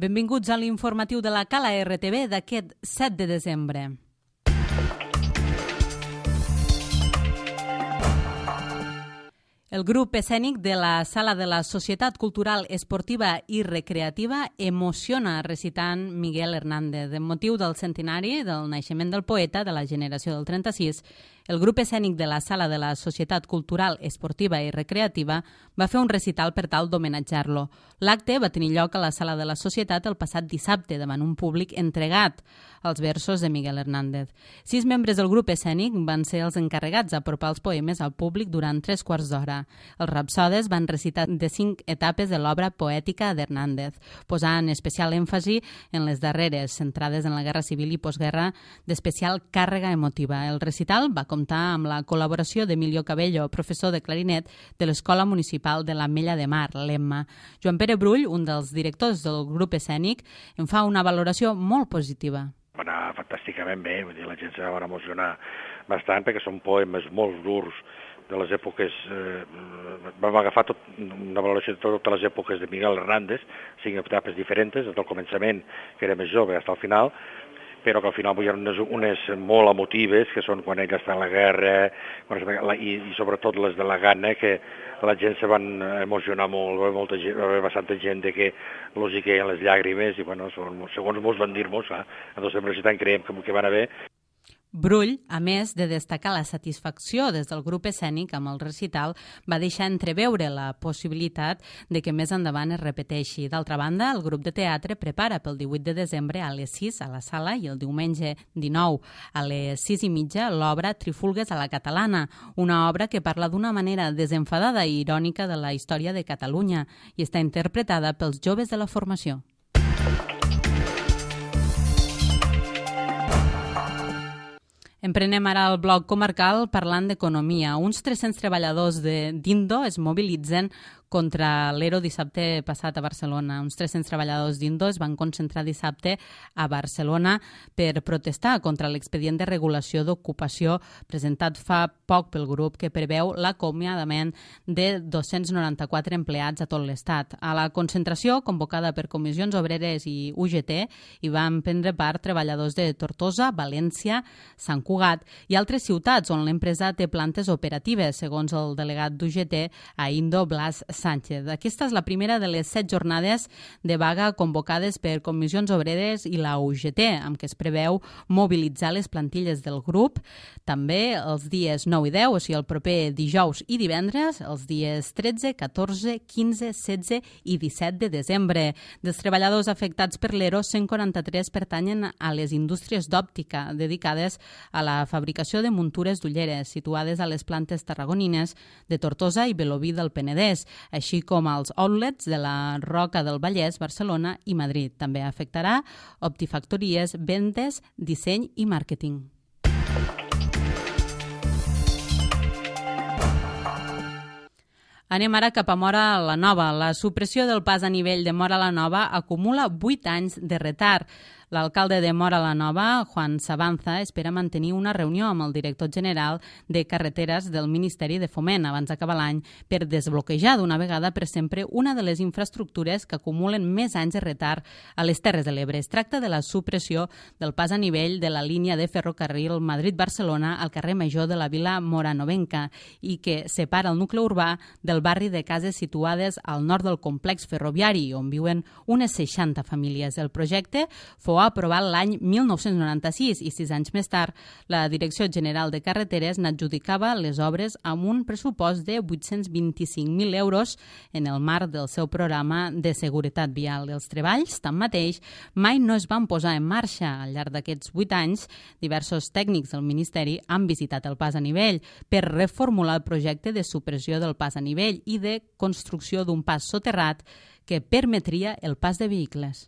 Benvinguts a l'informatiu de la Cala RTV d'aquest 7 de desembre. El grup escènic de la Sala de la Societat Cultural, Esportiva i Recreativa emociona recitant Miguel Hernández. En motiu del centenari del naixement del poeta de la generació del 36, el grup escènic de la Sala de la Societat Cultural, Esportiva i Recreativa va fer un recital per tal d'homenatjar-lo. L'acte va tenir lloc a la Sala de la Societat el passat dissabte davant un públic entregat als versos de Miguel Hernández. 6 membres del grup escènic van ser els encarregats d'apropar els poemes al públic durant 3 quarts d'hora. Els rapsodes van recitar de 5 etapes de l'obra poètica d'Hernández, posant especial èmfasi en les darreres, centrades en la Guerra Civil i postguerra, d'especial càrrega emotiva. El recital va comptar amb la col·laboració d'Emilio Cabello, professor de clarinet de l'Escola Municipal de l'Ametlla de Mar, l'EMMA. Joan Pere Brull, un dels directors del grup escènic, en fa una valoració molt positiva. Va anar fantàsticament bé, vull dir, la gent se va emocionar bastant perquè són poemes molt durs de les èpoques, vam agafar una valoració de totes les èpoques de Miguel Hernández, 5 etapes diferents, des del començament, que era més jove, fins al final, però que al final hi ha unes molt emotives, que són quan ell està en la guerra, i sobretot les de la gana, que la gent se van emocionar molt, va haver bastanta gent que els hi queien les llàgrimes, i bueno, segons mos van dir-nos, nosaltres en realitat creiem que van haver. Brull, a més de destacar la satisfacció des del grup escènic amb el recital, va deixar entreveure la possibilitat de que més endavant es repeteixi. D'altra banda, el grup de teatre prepara pel 18 de desembre a les 6 a la sala i el diumenge 19 a les 6:30 l'obra Trifulgues a la catalana, una obra que parla d'una manera desenfadada i irònica de la història de Catalunya i està interpretada pels joves de la formació. Emprenem ara el bloc comarcal parlant d'economia. Uns 300 treballadors d'Indo es mobilitzen contra l'ERO dissabte passat a Barcelona. Uns 300 treballadors d'Indo es van concentrar dissabte a Barcelona per protestar contra l'expedient de regulació d'ocupació presentat fa poc pel grup que preveu l'acomiadament de 294 empleats a tot l'Estat. A la concentració, convocada per Comissions Obreres i UGT, hi van prendre part treballadors de Tortosa, València, Sant Cugat i altres ciutats on l'empresa té plantes operatives, segons el delegat d'UGT a Indo, Blas Sánchez. Aquesta és la primera de les 7 jornades de vaga convocades per Comissions Obreres i la UGT, amb què es preveu mobilitzar les plantilles del grup. També els dies 9 i 10, o sigui el proper dijous i divendres, els dies 13, 14, 15, 16 i 17 de desembre. Dels treballadors afectats per l'ERO, 143 pertanyen a les indústries d'òptica, dedicades a la fabricació de muntures d'ulleres, situades a les plantes tarragonines de Tortosa i Vilobí del Penedès, així com als outlets de la Roca del Vallès, Barcelona i Madrid. També afectarà optifactories, vendes, disseny i màrqueting. Anem ara cap a Móra la Nova. La supressió del pas a nivell de Móra la Nova acumula 8 anys de retard. L'alcalde de Móra la Nova, Juan Sabanza, espera mantenir una reunió amb el director general de Carreteres del Ministeri de Foment abans d'acabar l'any per desbloquejar d'una vegada per sempre una de les infraestructures que acumulen més anys de retard a les Terres de l'Ebre. Es tracta de la supressió del pas a nivell de la línia de ferrocarril Madrid-Barcelona al carrer Major de la Vila Moranovenca i que separa el nucli urbà del barri de cases situades al nord del complex ferroviari, on viuen unes 60 famílies. El projecte fou aprovat l'any 1996 i 6 anys més tard la Direcció General de Carreteres n'adjudicava les obres amb un pressupost de 825.000 euros en el marc del seu programa de seguretat vial. Els treballs, tanmateix, mai no es van posar en marxa. Al llarg d'aquests 8 anys, diversos tècnics del Ministeri han visitat el pas a nivell per reformular el projecte de supressió del pas a nivell i de construcció d'un pas soterrat que permetria el pas de vehicles.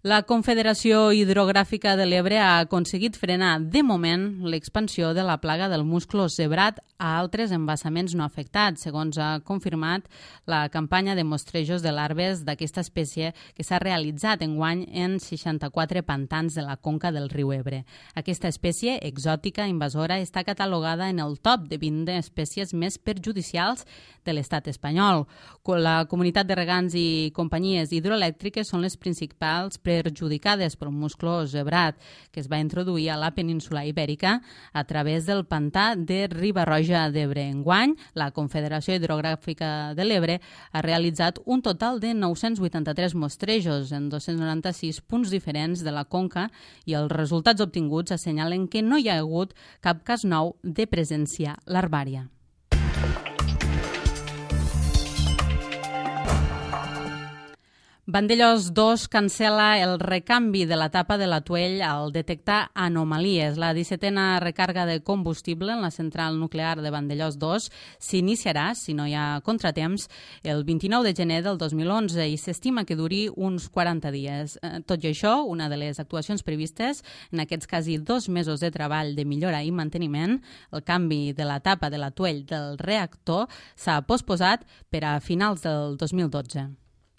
La Confederació Hidrogràfica de l'Ebre ha aconseguit frenar, de moment, l'expansió de la plaga del musclo zebrat a altres embassaments no afectats, segons ha confirmat la campanya de mostrejos de larves d'aquesta espècie que s'ha realitzat enguany en 64 pantans de la conca del riu Ebre. Aquesta espècie, exòtica, invasora, està catalogada en el top de 20 espècies més perjudicials de l'estat espanyol. La comunitat de regants i companyies hidroelèctriques són les principals perjudicades pel musclo zebrat, que es va introduir a la península Ibèrica a través del pantà de Riba-roja d'Ebre. Enguany, la Confederació Hidrogràfica de l'Ebre ha realitzat un total de 983 mostrejos en 296 punts diferents de la conca i els resultats obtinguts assenyalen que no hi ha hagut cap cas nou de presència larvària. Vandellòs 2 cancel·la el recanvi de l'etapa de l'Atuell al detectar anomalies. La 17a recàrrega de combustible en la central nuclear de Vandellòs 2 s'iniciarà, si no hi ha contratemps, el 29 de gener del 2011 i s'estima que duri uns 40 dies. Tot i això, una de les actuacions previstes en aquests quasi 2 mesos de treball de millora i manteniment, el canvi de l'etapa de l'Atuell del reactor, s'ha posposat per a finals del 2012.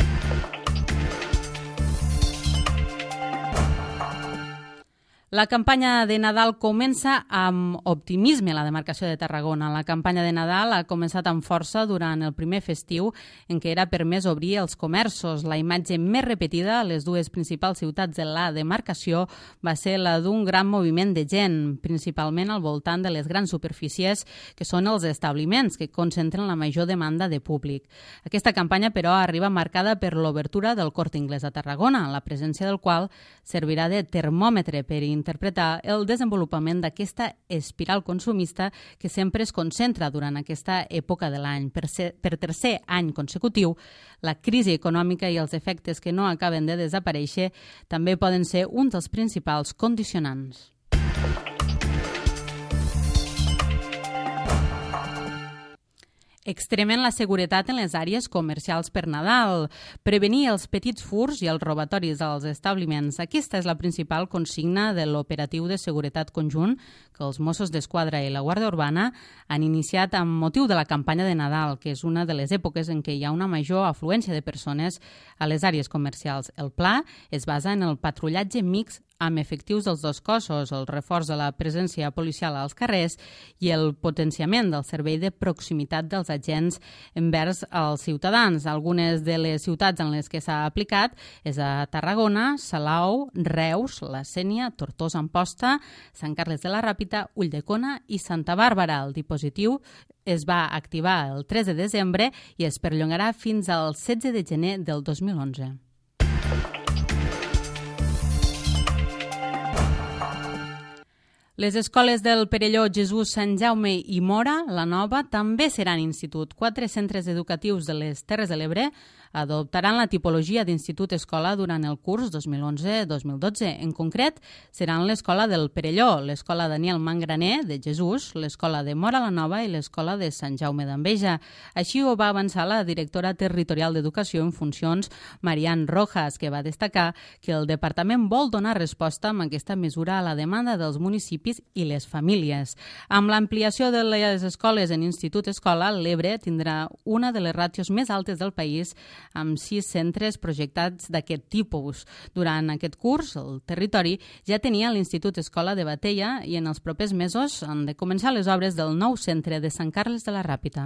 La campanya de Nadal comença amb optimisme a la demarcació de Tarragona. La campanya de Nadal ha començat amb força durant el primer festiu en què era permès obrir els comerços. La imatge més repetida a les dues principals ciutats de la demarcació va ser la d'un gran moviment de gent, principalment al voltant de les grans superfícies que són els establiments que concentren la major demanda de públic. Aquesta campanya, però, arriba marcada per l'obertura del Corte Inglés a Tarragona, la presència del qual servirà de termòmetre per interpretar el desenvolupament d'aquesta espiral consumista que sempre es concentra durant aquesta època de l'any. Per tercer any consecutiu, la crisi econòmica i els efectes que no acaben de desaparèixer també poden ser un dels principals condicionants. Extremen la seguretat en les àrees comercials per Nadal, prevenir els petits furts i els robatoris als establiments. Aquesta és la principal consigna de l'operatiu de seguretat conjunt que els Mossos d'Esquadra i la Guàrdia Urbana han iniciat amb motiu de la campanya de Nadal, que és una de les èpoques en què hi ha una major afluència de persones a les àrees comercials. El pla es basa en el patrullatge mixt amb efectius dels dos cossos, el reforç de la presència policial als carrers i el potenciament del servei de proximitat dels agents envers els ciutadans. Algunes de les ciutats en les que s'ha aplicat és a Tarragona, Salou, Reus, la Sénia, Tortosa, Amposta, Sant Carles de la Ràpita, Ulldecona i Santa Bàrbara. El dispositiu es va activar el 3 de desembre i es perllongarà fins al 16 de gener del 2011. Les escoles del Perelló, Jesús, Sant Jaume i Móra, la Nova, també seran institut. 4 centres educatius de les Terres de l'Ebre adoptaran la tipologia d'institut-escola durant el curs 2011-2012. En concret, seran l'Escola del Perelló, l'Escola Daniel Mangraner de Jesús, l'Escola de Móra la Nova i l'Escola de Sant Jaume d'Enveja. Així ho va avançar la directora territorial d'Educació en funcions, Marian Rojas, que va destacar que el departament vol donar resposta amb aquesta mesura a la demanda dels municipis i les famílies. Amb l'ampliació de les escoles en institut-escola, l'Ebre tindrà una de les ràtios més altes del país, amb 6 centres projectats d'aquest tipus. Durant aquest curs, el territori ja tenia l'Institut Escola de Bateia i en els propers mesos han de començar les obres del nou centre de Sant Carles de la Ràpita.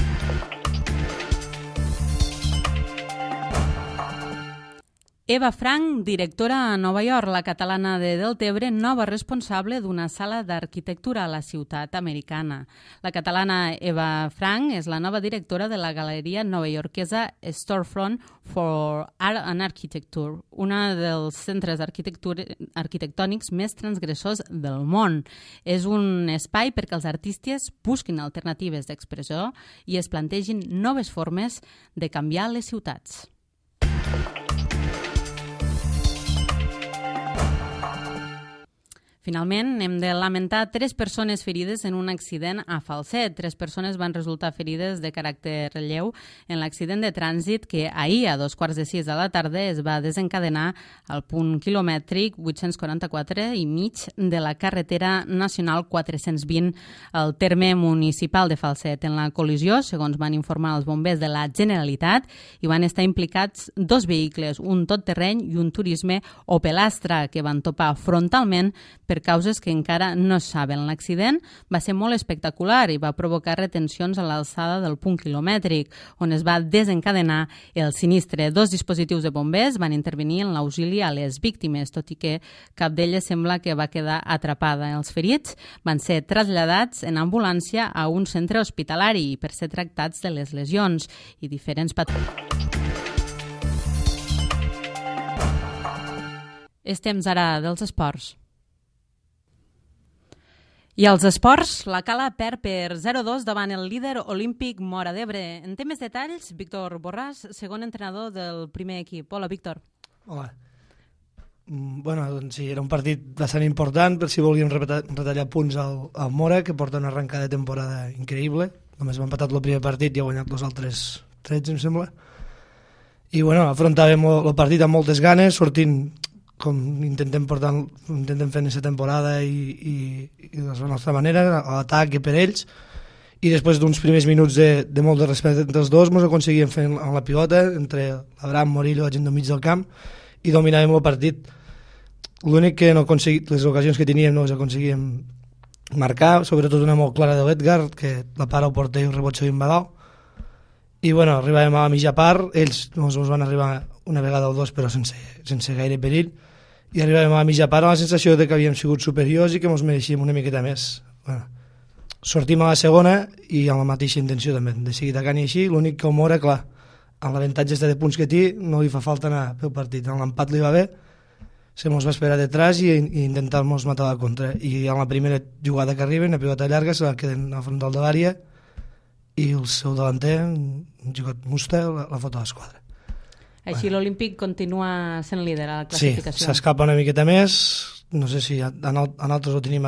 Eva Frank, directora a Nova York, la catalana de Deltebre, nova responsable d'una sala d'arquitectura a la ciutat americana. La catalana Eva Frank és la nova directora de la galeria novaiorquesa Storefront for Art and Architecture, una dels centres arquitectònics més transgressors del món. És un espai perquè els artistes busquin alternatives d'expressió i es plantegin noves formes de canviar les ciutats. Finalment, hem de lamentar 3 persones ferides en un accident a Falset. 3 persones van resultar ferides de caràcter lleu en l'accident de trànsit que ahir, a 2:15 de la tarda, es va desencadenar al punt quilomètric 844 i mig de la carretera nacional 420 al terme municipal de Falset. En la col·lisió, segons van informar els bombers de la Generalitat, hi van estar implicats 2 vehicles, un totterreny i un Turisme Opel Astra, que van topar frontalment per causes que encara no es saben. L'accident va ser molt espectacular i va provocar retencions a l'alçada del punt quilomètric, on es va desencadenar el sinistre. 2 dispositius de bombers van intervenir en l'auxili a les víctimes, tot i que cap d'elles sembla que va quedar atrapada. Els ferits van ser traslladats en ambulància a un centre hospitalari per ser tractats de les lesions i diferents patrulles. És temps ara dels esports. I als esports, la Cala perd per 0-2 davant el líder olímpic Móra d'Ebre. En té més detalls, Víctor Borràs, segon entrenador del primer equip. Hola, Víctor. Hola. Bueno, doncs sí, era un partit bastant important per si volíem retallar punts al Móra, que porta una arrencada de temporada increïble. Només hem empatat el primer partit i ha guanyat els altres 13, em sembla. I bueno, afrontàvem el partit amb moltes ganes, sortint com intentem fer en aquesta temporada i de la nostra manera, a l'atac i per ells, i després d'uns primers minuts de molt de respecte entre els dos ens aconseguíem fer amb la pilota entre l'Abraham, Morillo, la gent del mig del camp, i dominàvem el partit. L'únic que no aconseguim, les ocasions que teníem no les aconseguíem marcar, sobretot una molt clara de l'Edgar, que la para al porter i el rebot s'havien badal, i bueno, arribàvem a la mitja part, ells ens van arribar una vegada o dos però sense gaire perill, i arribàvem a la mitja part amb la sensació de que havíem sigut superiors i que ens mereixíem una miqueta més. Bueno, sortim a la segona i amb la mateixa intenció també, de seguir atacant i així, l'únic que el Móra, clar, amb l'avantatge de punts que té, no li fa falta anar pel partit. En l'empat li va bé, se mos va esperar detrás i intentar-nos matar la contra. I en la primera jugada que arriba, una pilota llarga, se la queden al frontal de l'àrea i el seu delanter, un jugador Musta, la foto a l'esquadra. Així l'Olímpic continua sent líder a la classificació. Sí, s'escapa una miqueta més, no sé si en altres ho tenim a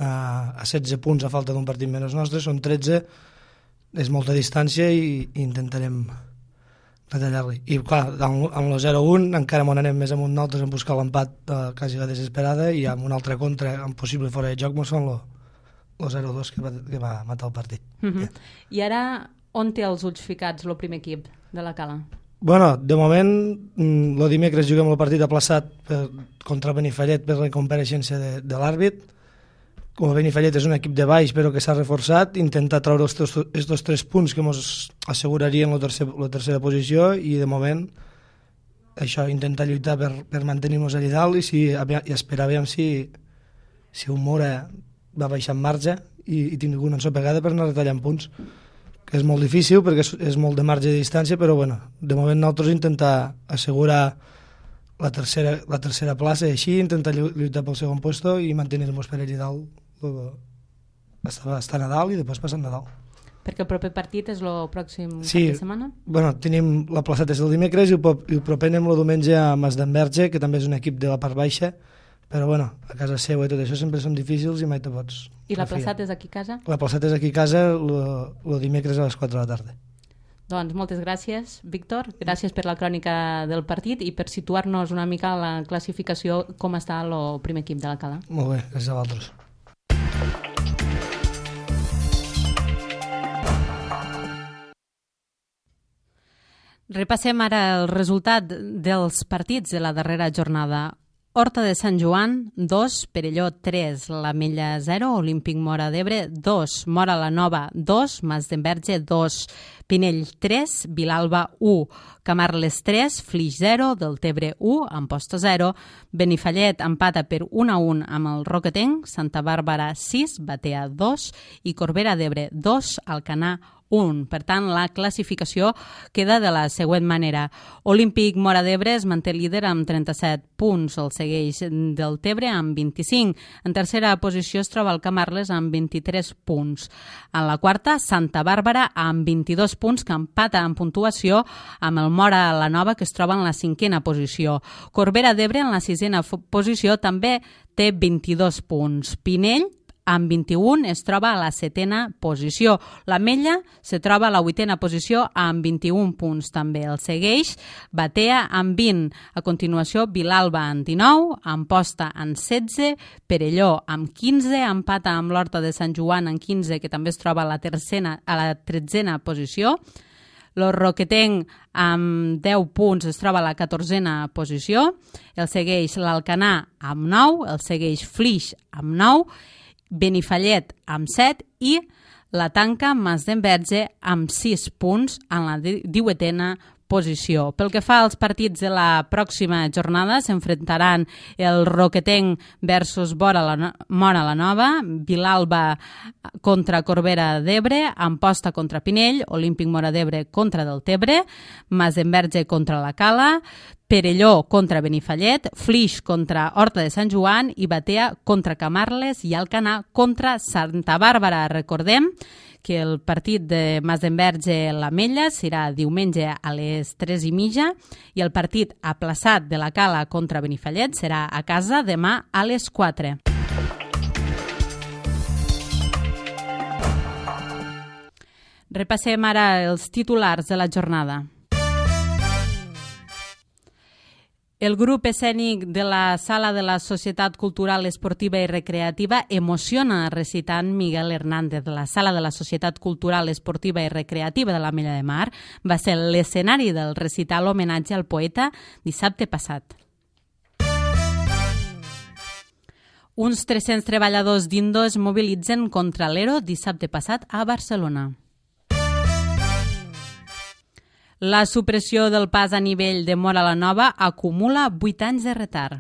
16 punts a falta d'un partit menys nostre, són 13, és molta distància i intentarem retallar-li. I clar, amb el 0-1 encara m'ho anem més amunt nosaltres en buscar l'empat quasi la desesperada i amb una altra contra, amb possible fora de joc, ens fan el 0-2 que va matar el partit. I ara, on té els ulls ficats el primer equip de la Cala? Bueno, de moment, el dimecres juguem el partit aplaçat contra Benifallet per la compareixença de l'àrbit. Com Benifallet és un equip de baix però que s'ha reforçat, intentar treure estos 3 punts que ens assegurarien la tercera posició i de moment això, intentar lluitar per mantenir-nos allà dalt i esperar aviam si un Móra va baixar en marge i tingui una ensopegada per anar retallant punts, que és molt difícil perquè és molt de marge de distància, però bueno, de moment nosaltres intentar assegurar la tercera plaça i així intentar lluitar pel segon puesto i mantenir-nos per allà dalt estar a Nadal i després passar a Nadal. Perquè el proper partit és el pròxim cap de setmana? Bueno, tenim la plaçata és el dimecres i el proper anem el diumenge a Masdenverge, que també és un equip de la part baixa, però bueno, a casa seva i tot això sempre són difícils i mai te pots... I la plaçata és aquí a casa? La plaçata és aquí a casa el dimecres a les 4 de la tarda. Doncs moltes gràcies, Víctor. Gràcies per la crònica del partit i per situar-nos una mica a la classificació com està el primer equip de la Cala. Molt bé, gràcies a vosaltres. Repassem ara el resultat dels partits de la darrera jornada. Horta de Sant Joan, 2, Perelló 3, l'Ametlla 0, Olímpic Móra d'Ebre 2, Móra la Nova 2, Masdenverge 2, Pinell 3, Vilalba 1, Camarles 3, Flix 0, Deltebre 1, Amposta 0, Benifallet empata per 1-1 amb el Roquetenc, Santa Bàrbara 6, Batea 2 i Corbera d'Ebre 2, Alcanar 1. Per tant, la classificació queda de la següent manera. Olímpic Móra d'Ebre es manté líder amb 37 punts, el segueix Deltebre amb 25. En tercera posició es troba el Camarles amb 23 punts. En la quarta, Santa Bàrbara amb 22 punts, que empata en puntuació amb el Móra la Nova, que es troba en la 5a posició. Corbera d'Ebre, en la 6a posició, també té 22 punts. Pinell, amb 21, es troba a la 7a posició. l'Ametlla se troba a la 8a posició amb 21 punts també. El segueix Batea amb 20. A continuació, Vilalba amb 19, Amposta amb 16, Perelló amb 15, empata amb l'Horta de Sant Joan amb 15, que també es troba a la 13a posició. Lo Roquetenc amb 10 punts es troba a la 14a posició. El segueix l'Alcanar amb 9, el segueix Flix amb 9, Benifallet amb 7 i la tanca Mas d'Enverge amb 6 punts en la 18a posició. Pel que fa als partits de la pròxima jornada, s'enfrontaran el Roquetenc versus Móra la Nova, Vilalba contra Corbera d'Ebre, Amposta contra Pinell, Olímpic Móra d'Ebre contra Deltebre, Mas d'Enverge contra la Cala, Perelló contra Benifallet, Flix contra Horta de Sant Joan i Batea contra Camarles i Alcanar contra Santa Bàrbara. Recordem que el partit de Mas d'Enverge l'Ametlla serà diumenge a les 3:30 i el partit aplaçat de la Cala contra Benifallet serà a casa demà a les 4. Repassem ara els titulars de la jornada. El grup escènic de la Sala de la Societat Cultural, Esportiva i Recreativa emociona recitant Miguel Hernández. La Sala de la Societat Cultural, Esportiva i Recreativa de l'Ametlla de Mar va ser l'escenari del recital homenatge al poeta dissabte passat. Uns 300 treballadors d'Indo es mobilitzen contra l'ERO dissabte passat a Barcelona. La supressió del pas a nivell de Móra la Nova acumula 8 anys de retard.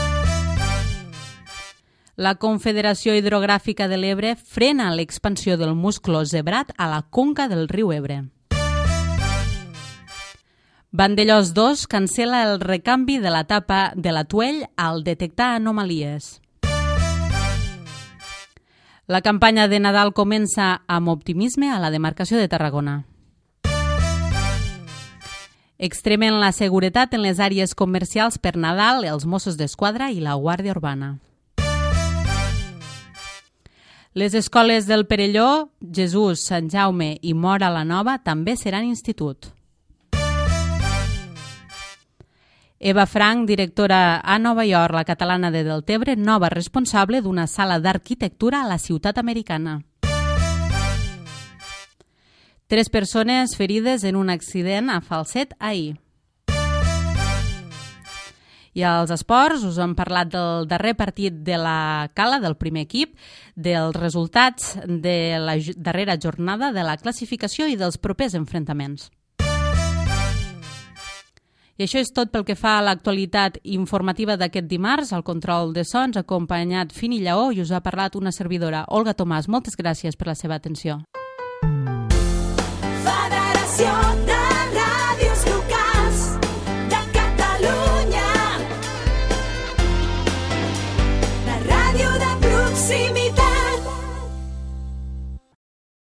La Confederació Hidrogràfica de l'Ebre frena l'expansió del musclo zebrat a la conca del riu Ebre. Vandellós 2 cancela el recanvi de l'etapa de l'Atuell al detectar anomalies. La campanya de Nadal comença amb optimisme a la demarcació de Tarragona. Extremen la seguretat en les àrees comercials per Nadal els Mossos d'Esquadra i la Guàrdia Urbana. Les escoles del Perelló, Jesús, Sant Jaume i Móra la Nova també seran institut. Eva Frank, directora a Nova York, la catalana de Deltebre, nova responsable d'una sala d'arquitectura a la ciutat americana. 3 persones ferides en un accident a Falset ahir. I als esports us hem parlat del darrer partit de la Cala, del primer equip, dels resultats de la darrera jornada, de la classificació i dels propers enfrontaments. I això és tot pel que fa a l'actualitat informativa d'aquest dimarts. Al control de sons, acompanyat Fini Lleó, i us ha parlat una servidora, Olga Tomàs. Moltes gràcies per la seva atenció. Federació